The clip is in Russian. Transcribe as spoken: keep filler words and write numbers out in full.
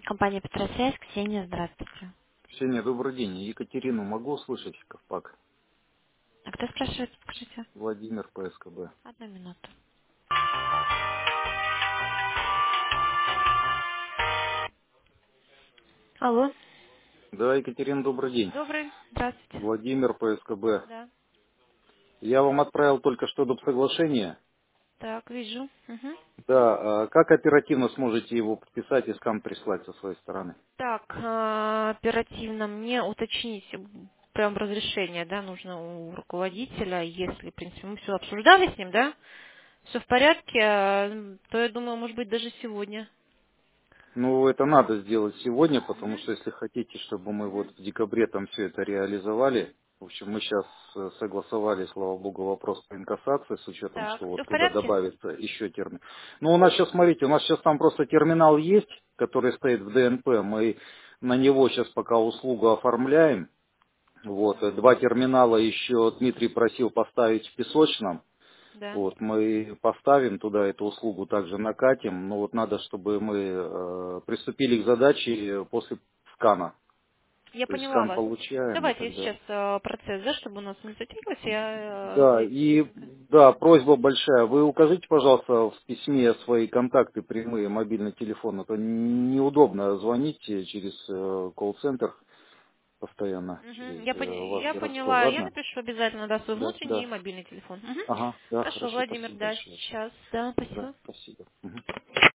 Компания Петросвязь, Ксения, здравствуйте. Ксения, добрый день. Екатерину могу услышать, Ковпак? А кто спрашивает, скажите? Владимир, П С К Б. Одну минуту. Алло. Да, Екатерина, добрый день. Добрый. Здравствуйте. Владимир, П С К Б. Да. Я вам отправил только что доп. Соглашение. Так, вижу. Мгм. Да, а как оперативно сможете его подписать и скан прислать со своей стороны? Так, а, оперативно мне уточнить прям разрешение, да, нужно у руководителя, если, в принципе, мы все обсуждали с ним, да, все в порядке, а, то я думаю, может быть, даже сегодня. Ну, это надо сделать сегодня, потому Мгм. что если хотите, чтобы мы вот Мгм. в декабре там все это реализовали, в общем, мы сейчас согласовали, слава богу, вопрос по инкассации с учетом, Так, что все вот в туда порядке? добавится еще термин. Ну, у нас сейчас, смотрите, у нас сейчас там просто терминал есть, который стоит в Д Н П, мы на него сейчас пока услугу оформляем. Вот, э, Мгм. два терминала еще Дмитрий просил поставить в Песочном. Да. Вот, мы поставим туда эту услугу, также накатим, но вот надо, чтобы мы э, приступили к задаче после скана. Я То есть поняла скан вас. получаем и Давайте я тогда. сейчас э, процесс, да, чтобы у нас не затягивался, я э, Да, здесь и быстренько. да, просьба большая. Вы укажите, пожалуйста, в письме свои контакты прямые, мобильный телефон. Это неудобно звонить через э, колл-центр постоянно, Мгм. через Я, э, поня- ваш я городской. поняла, я Ладно? напишу обязательно, да, свой Да, внутренний и да. мобильный телефон. Мгм. Ага, да, Хорошо, хорошо, Владимир, спасибо да, большое. сейчас, да, Да, спасибо. спасибо. Мгм.